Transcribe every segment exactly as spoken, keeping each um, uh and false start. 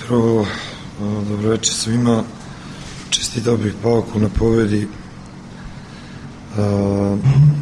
Prvo, dobro večer svima. Čestitao bih Pauku na pobedi. Uh,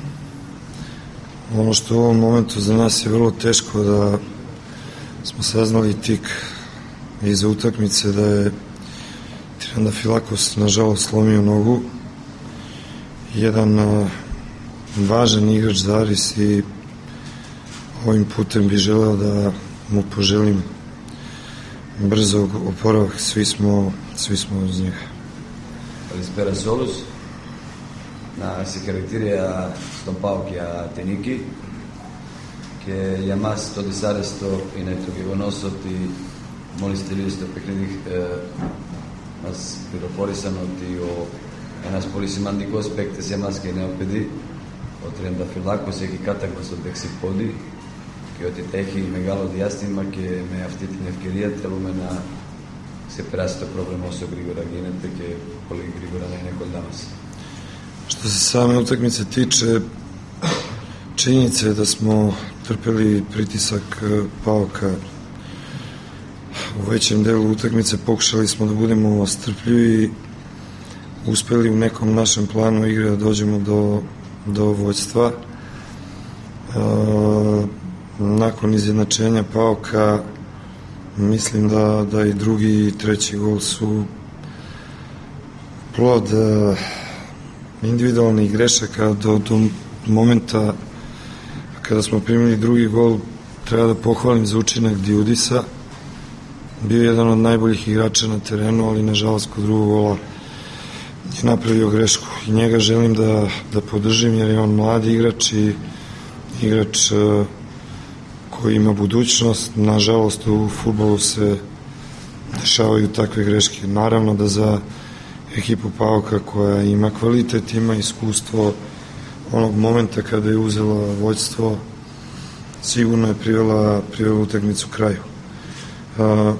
ono što u ovom momentu za nas je vrlo teško, da smo saznali tik iza utakmice da je Triandafilakos nažalost slomio nogu. Jedan uh, važan igrač za Aris i ovim putem bih želeo da mu poželim brzo oporavak, svi smo, svi smo uz njega. Καλησπέρα σε όλους. Να συγχαρητήρια στον ΠΑΟΚ για την νίκη. Και για μας το δυσάρεστο είναι το γεγονός ότι μόλις τελείωσε το παιχνίδι ε, μας πληροφόρησαν ότι ο, ένας πολύ σημαντικός παίκτης για μας και νέο παιδί, ο Τριανταφυλάκος, έχει κάταγμα στο δεξιπόδι και ότι έχει μεγάλο διάστημα και με αυτή την ευκαιρία θέλουμε να ξεπεράσει το πρόβλημα όσο γρήγορα γίνεται και πολύ γρήγορα να είναι κοντά μας. Što se same utakmice tiče, činjenica je da smo trpeli pritisak Pauka u većem delu utakmice. Pokušali smo da budemo strpljivi i uspeli u nekom našem planu igre da dođemo do, do vođstva. E, nakon izjednačenja Pauka mislim da, da i drugi i treći gol su plod e, individualnih grešaka. Do, do momenta kada smo primili drugi gol, treba da pohvalim za učinak Diudisa. Bio je jedan od najboljih igrača na terenu, ali nažalost kod drugog gola je napravio grešku i njega želim da, da podržim, jer je on mladi igrač i igrač e, koji ima budućnost. Nažalost u fudbalu se dešavaju takve greške. Naravno da za ekipu Pauka, koja ima kvalitet, ima iskustvo, onog momenta kada je uzela vođstvo, sigurno je privela, privela utakmicu kraju. Uh,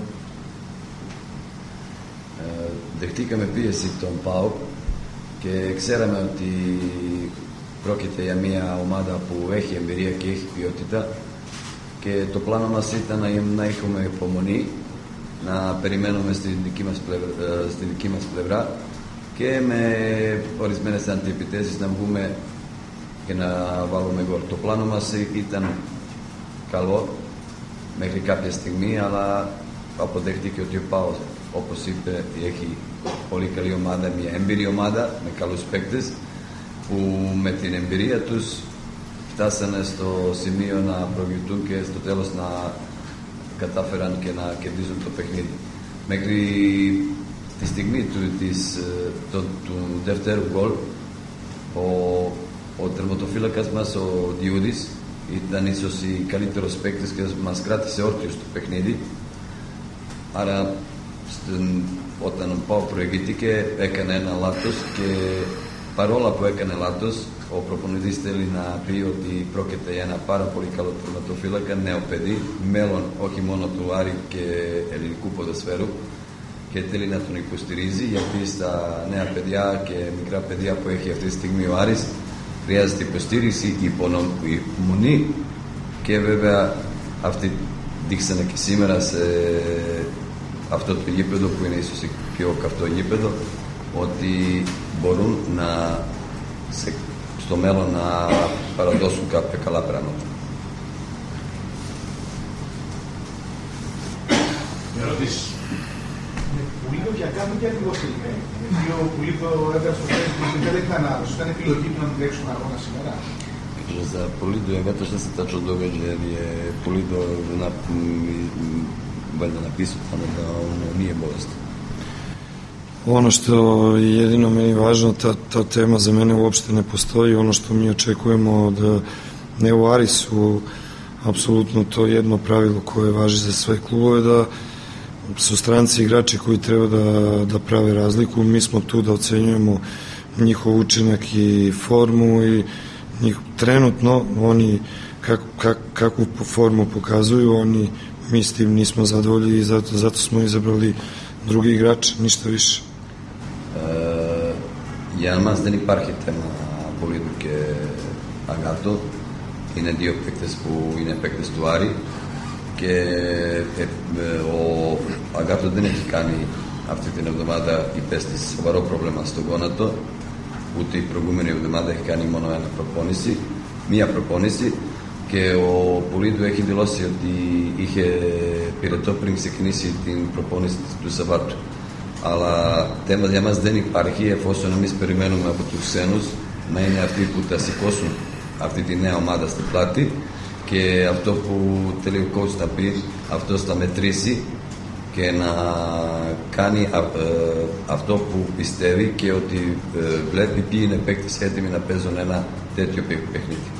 Δεχτήκαμε πίεση τον ΠΑΟΚ και ξέραμε ότι πρόκειται για μια ομάδα που έχει εμπειρία και έχει ποιότητα και το πλάνο μας ήταν να έχουμε υπομονή, να περιμένουμε στη δική μας πλευρά, στη δική μας πλευρά και με ορισμένες αντιεπιθέσεις να βγούμε και να βάλουμε γκολ. Το πλάνο μας ήταν καλό μέχρι κάποια στιγμή, αλλά αποδέχτηκε ότι ο ΠΑΟΚ, όπως είπε, έχει πολύ καλή ομάδα, μια έμπειρη ομάδα με καλούς παίκτες που με την εμπειρία τους φτάσανε στο σημείο να προηγηθούν και στο τέλος να κατάφεραν και να κερδίζουν το παιχνίδι. Μέχρι τη στιγμή του, της, το, του δεύτερου γκολ, ο, ο τερματοφύλακας μας, ο Διούδης, ήταν ίσως η καλύτερος παίκτης και μας κράτησε όρθιος το παιχνίδι. Άρα στην, όταν ο ΠΑΟΚ προηγήθηκε έκανε ένα λάθος και παρόλα που έκανε λάθος, ο προπονητής θέλει να πει ότι πρόκειται για ένα πάρα πολύ καλό τερματοφύλακα, νέο παιδί, μέλλον όχι μόνο του Άρη και ελληνικού ποδοσφαίρου, και θέλει να τον υποστηρίζει, γιατί στα νέα παιδιά και μικρά παιδιά που έχει αυτή τη στιγμή ο Άρης χρειάζεται υποστήριξη, υπομονή και βέβαια αυτοί δείξανε και σήμερα σε αυτό το γήπεδο που είναι ίσως πιο καυτό γήπεδο, ότι μπορούν να σε, στο μέλλον να παραδώσουν κάποια καλά πράγματα. Ερωτήσεις. Πουλίδο για κάτω και ακριβώς τελικά. Γιατί ο Πουλίδο έγραψε στο Facebook και δεν ήταν άλλος. Ήταν επιλογή του να μην τρέξουμε αγώνα σήμερα. За Полидо е вето ще се тача догаđa, jer je Polido valjda napisao da ono nije bolest. Ono što je jedino meni važno, ta, ta tema za mene uopšte ne postoji. Ono što mi očekujemo od ne u Arisu, apsolutno to jedno pravilo koje važi za sve klubove, da su stranci igrači koji treba da, da prave razliku. Mi smo tu da ocenjujemo njihov učinak i formu i njih, trenutno oni kak, kak, kakvu formu pokazuju, oni, mi s tim nismo zadovoljni i zato, zato smo izabrali drugi igrač, ništa više. Ε, για μας δεν υπάρχει θέμα Πολύδου και Αγάτο. Είναι δύο παίκτες που είναι παίκτες του Άρη και ε, ε, ο Αγκάτο δεν έχει κάνει αυτή την εβδομάδα, υπέστη σοβαρό πρόβλημα στον γόνατο. Ούτε η προηγούμενη εβδομάδα έχει κάνει μόνο ένα προπόνηση, μία προπόνηση, και ο Πουλίδου έχει δηλώσει ότι είχε πυρετό πριν ξεκινήσει την προπόνηση του Σαββάτου. Αλλά θέμα για μας δεν υπάρχει, εφόσον εμείς περιμένουμε από τους ξένους να είναι αυτοί που θα σηκώσουν αυτή τη νέα ομάδα στην πλάτη, και αυτό που θέλει ο coach να πει, αυτός θα μετρήσει και να κάνει α, ε, αυτό που πιστεύει, και ότι ε, βλέπει ποιοι είναι παίκτες έτοιμοι να παίζουν ένα τέτοιο παιχνίδι.